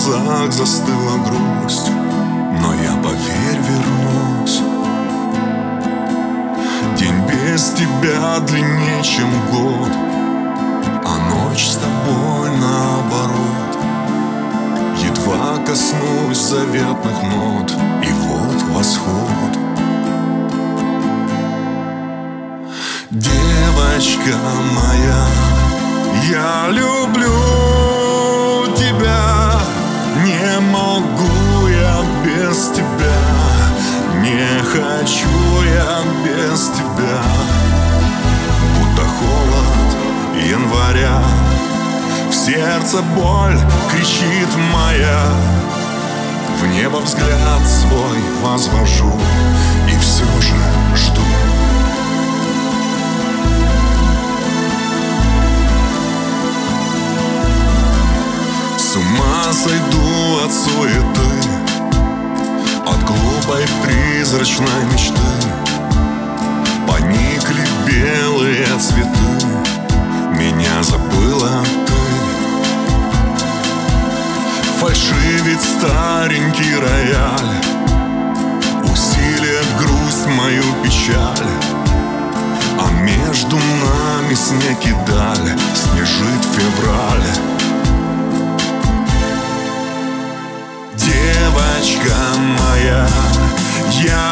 глазах застыла грусть, но я, поверь, вернусь. День без тебя длиннее, чем год, а ночь с тобой наоборот. Едва коснусь заветных нот, и вот восход. Девочка моя, я люблю тебя, не могу я без тебя, не хочу я без тебя. Будто холод января, в сердце боль кричит моя. В небо взгляд свой возвожу и все же жду. С ума сойду от суеты, от глупой призрачной мечты. Поникли белые цветы, меня забыла ты. Фальшивит старенький рояль, усилит грусть мою печаль. А между нами снег и даль, снежит февраль. Девочка моя, я